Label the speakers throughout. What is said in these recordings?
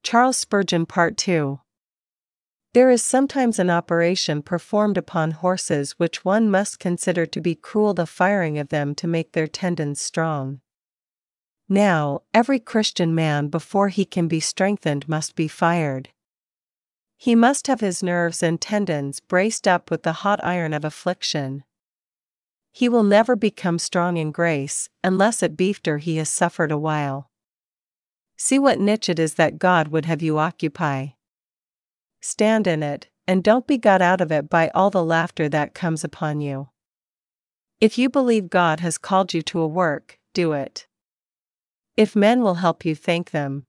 Speaker 1: Charles Spurgeon Part 2. There is sometimes an operation performed upon horses which one must consider to be cruel, the firing of them to make their tendons strong. Now, every Christian man before he can be strengthened must be fired. He must have his nerves and tendons braced up with the hot iron of affliction. He will never become strong in grace, unless at Beefter he has suffered a while. See what niche it is that God would have you occupy. Stand in it, and don't be got out of it by all the laughter that comes upon you. If you believe God has called you to a work, do it. If men will help you, thank them.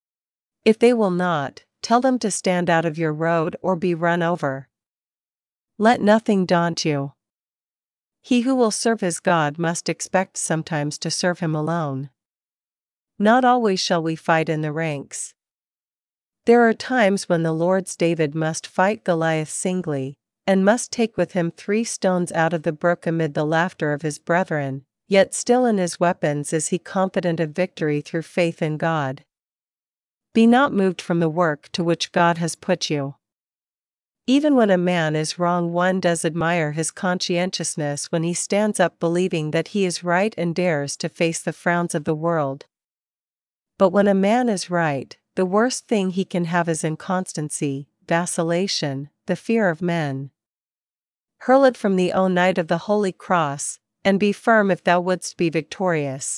Speaker 1: If they will not, tell them to stand out of your road or be run over. Let nothing daunt you. He who will serve his God must expect sometimes to serve him alone. Not always shall we fight in the ranks. There are times when the Lord's David must fight Goliath singly, and must take with him 3 stones out of the brook amid the laughter of his brethren, yet still in his weapons is he confident of victory through faith in God. Be not moved from the work to which God has put you. Even when a man is wrong, one does admire his conscientiousness when he stands up believing that he is right and dares to face the frowns of the world. But when a man is right, the worst thing he can have is inconstancy, vacillation, the fear of men. Hurl it from thee, O Knight of the Holy Cross, and be firm if thou wouldst be victorious.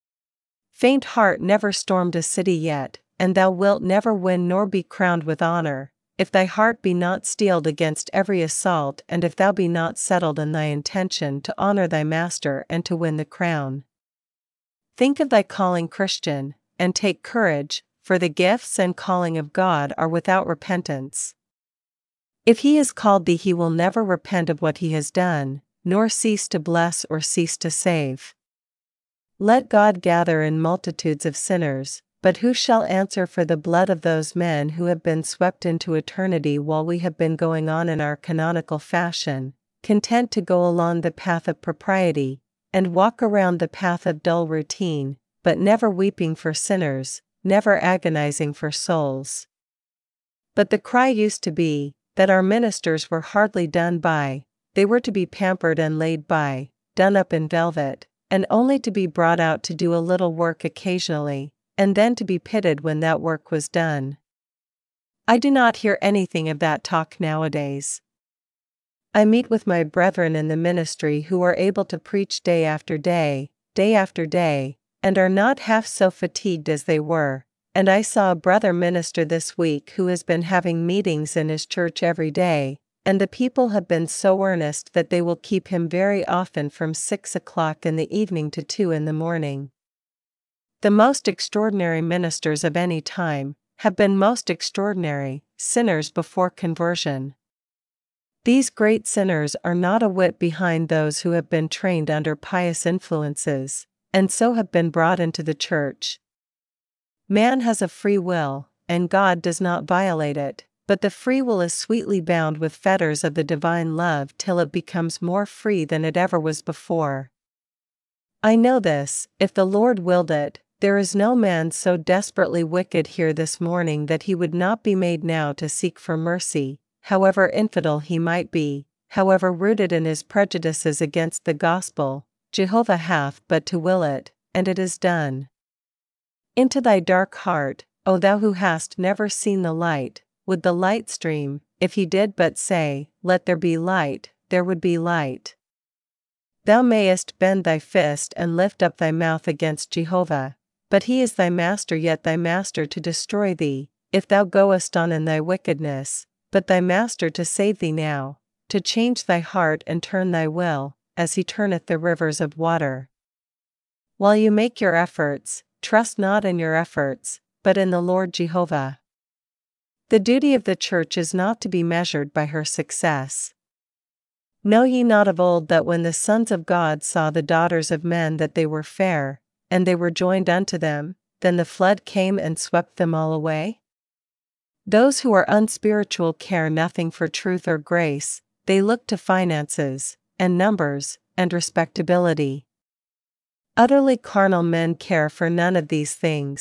Speaker 1: Faint heart never stormed a city yet, and thou wilt never win nor be crowned with honor, if thy heart be not steeled against every assault, and if thou be not settled in thy intention to honor thy master and to win the crown. Think of thy calling, Christian, and take courage, for the gifts and calling of God are without repentance. If he has called thee, he will never repent of what he has done, nor cease to bless or cease to save. Let God gather in multitudes of sinners, but who shall answer for the blood of those men who have been swept into eternity while we have been going on in our canonical fashion, content to go along the path of propriety, and walk around the path of dull routine, but never weeping for sinners, never agonizing for souls? But the cry used to be, that our ministers were hardly done by, they were to be pampered and laid by, done up in velvet, and only to be brought out to do a little work occasionally, and then to be pitied when that work was done. I do not hear anything of that talk nowadays. I meet with my brethren in the ministry who are able to preach day after day, and are not half so fatigued as they were, and I saw a brother minister this week who has been having meetings in his church every day, and the people have been so earnest that they will keep him very often from 6 o'clock in the evening to 2 in the morning. The most extraordinary ministers of any time have been most extraordinary sinners before conversion. These great sinners are not a whit behind those who have been trained under pious influences, and so have been brought into the church. Man has a free will, and God does not violate it, but the free will is sweetly bound with fetters of the divine love till it becomes more free than it ever was before. I know this, if the Lord willed it, there is no man so desperately wicked here this morning that he would not be made now to seek for mercy, however infidel he might be, however rooted in his prejudices against the gospel. Jehovah hath but to will it, and it is done. Into thy dark heart, O thou who hast never seen the light, would the light stream, if he did but say, let there be light, there would be light. Thou mayest bend thy fist and lift up thy mouth against Jehovah, but he is thy master, yet thy master to destroy thee, if thou goest on in thy wickedness, but thy master to save thee now, to change thy heart and turn thy will, as he turneth the rivers of water. While you make your efforts, trust not in your efforts, but in the Lord Jehovah. The duty of the church is not to be measured by her success. Know ye not of old that when the sons of God saw the daughters of men that they were fair, and they were joined unto them, then the flood came and swept them all away? Those who are unspiritual care nothing for truth or grace, they look to finances, and numbers, and respectability. Utterly carnal men care for none of these things,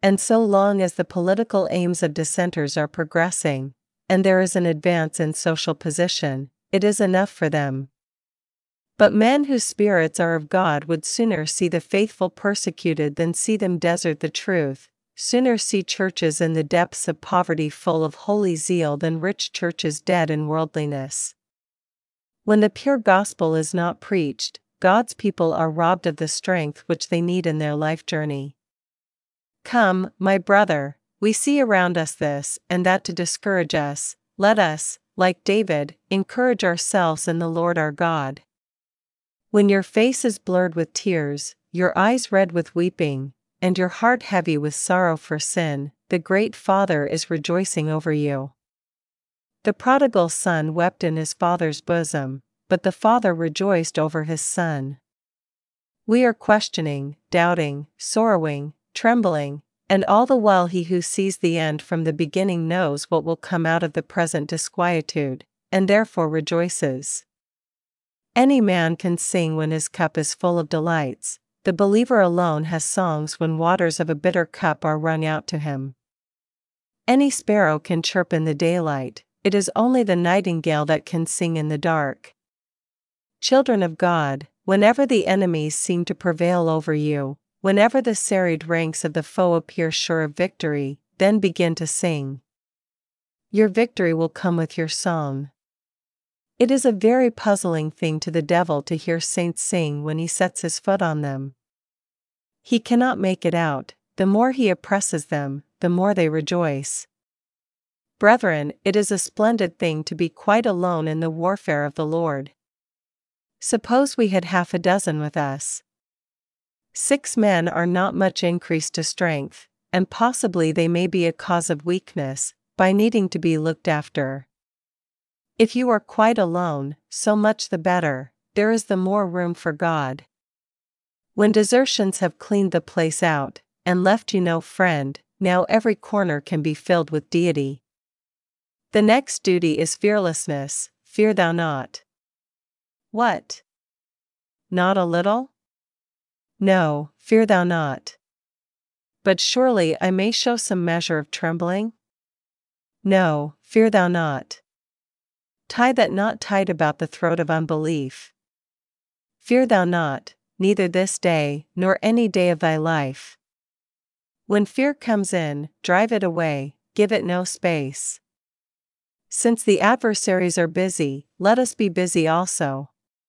Speaker 1: And so long as the political aims of dissenters are progressing, and there is an advance in social position, it is enough for them. But men whose spirits are of God would sooner see the faithful persecuted than see them desert the truth, sooner see churches in the depths of poverty full of holy zeal than rich churches dead in worldliness. When the pure gospel is not preached, God's people are robbed of the strength which they need in their life journey. Come, my brother, we see around us this and that to discourage us. Let us, like David, encourage ourselves in the Lord our God. When your face is blurred with tears, your eyes red with weeping, and your heart heavy with sorrow for sin, the great Father is rejoicing over you. The prodigal son wept in his father's bosom, but the father rejoiced over his son. We are questioning, doubting, sorrowing, trembling, and all the while he who sees the end from the beginning knows what will come out of the present disquietude, and therefore rejoices. Any man can sing when his cup is full of delights. The believer alone has songs when waters of a bitter cup are wrung out to him. Any sparrow can chirp in the daylight, it is only the nightingale that can sing in the dark. Children of God, whenever the enemies seem to prevail over you, whenever the serried ranks of the foe appear sure of victory, then begin to sing. Your victory will come with your song. It is a very puzzling thing to the devil to hear saints sing when he sets his foot on them. He cannot make it out. The more he oppresses them, the more they rejoice. Brethren, it is a splendid thing to be quite alone in the warfare of the Lord. Suppose we had 6 with us. 6 men are not much increased to strength, and possibly they may be a cause of weakness, by needing to be looked after. If you are quite alone, so much the better, there is the more room for God. When desertions have cleaned the place out, and left you no friend, now every corner can be filled with deity. The next duty is fearlessness. Fear thou not. What? Not a little? No, fear thou not. But surely I may show some measure of trembling? No, fear thou not. Tie that knot tight about the throat of unbelief. Fear thou not, neither this day, nor any day of thy life. When fear comes in, drive it away, give it no space. Since the adversaries are busy, let us be busy also.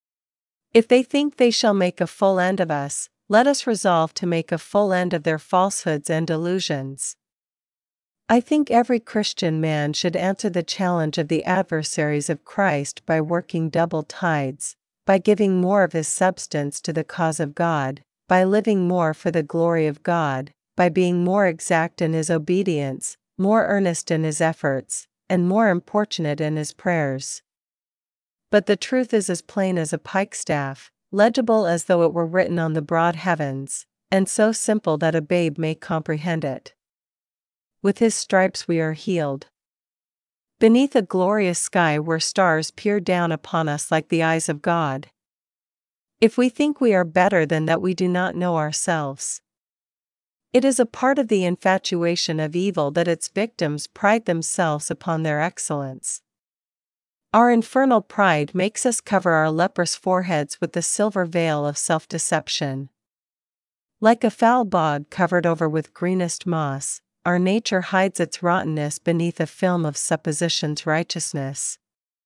Speaker 1: If they think they shall make a full end of us, let us resolve to make a full end of their falsehoods and delusions. I think every Christian man should answer the challenge of the adversaries of Christ by working double tides, by giving more of his substance to the cause of God, by living more for the glory of God, by being more exact in his obedience, more earnest in his efforts, and more importunate in his prayers. But the truth is as plain as a pikestaff, legible as though it were written on the broad heavens, and so simple that a babe may comprehend it. With his stripes we are healed. Beneath a glorious sky where stars peer down upon us like the eyes of God. If we think we are better than that, we do not know ourselves. It is a part of the infatuation of evil that its victims pride themselves upon their excellence. Our infernal pride makes us cover our leprous foreheads with the silver veil of self-deception. Like a foul bog covered over with greenest moss, our nature hides its rottenness beneath a film of supposition's righteousness.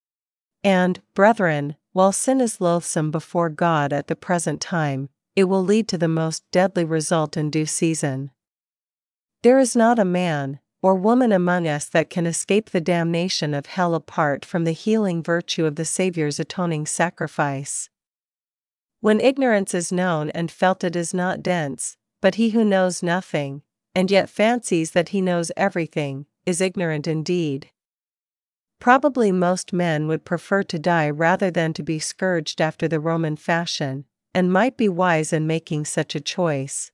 Speaker 1: And, brethren, while sin is loathsome before God at the present time, it will lead to the most deadly result in due season. There is not a man or woman among us that can escape the damnation of hell apart from the healing virtue of the Saviour's atoning sacrifice. When ignorance is known and felt, it is not dense, but he who knows nothing, and yet fancies that he knows everything, is ignorant indeed. Probably most men would prefer to die rather than to be scourged after the Roman fashion, and might be wise in making such a choice.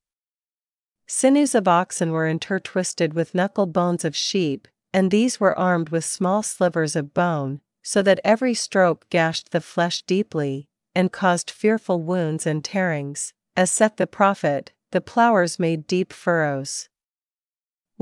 Speaker 1: Sinews of oxen were intertwisted with knuckle bones of sheep, and these were armed with small slivers of bone, so that every stroke gashed the flesh deeply, and caused fearful wounds and tearings. As saith the prophet, the plowers made deep furrows.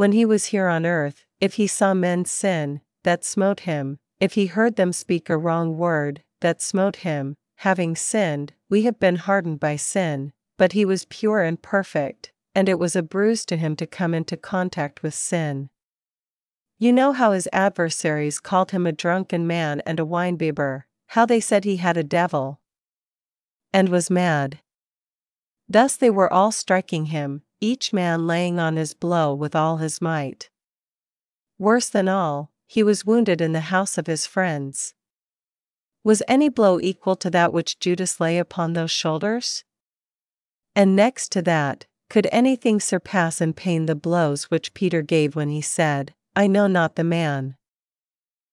Speaker 1: When he was here on earth, if he saw men sin, that smote him, if he heard them speak a wrong word, that smote him. Having sinned, we have been hardened by sin, but he was pure and perfect, and it was a bruise to him to come into contact with sin. You know how his adversaries called him a drunken man and a winebibber, how they said he had a devil and was mad. Thus they were all striking him, each man laying on his blow with all his might. Worse than all, he was wounded in the house of his friends. Was any blow equal to that which Judas lay upon those shoulders? And next to that, could anything surpass in pain the blows which Peter gave when he said, I know not the man?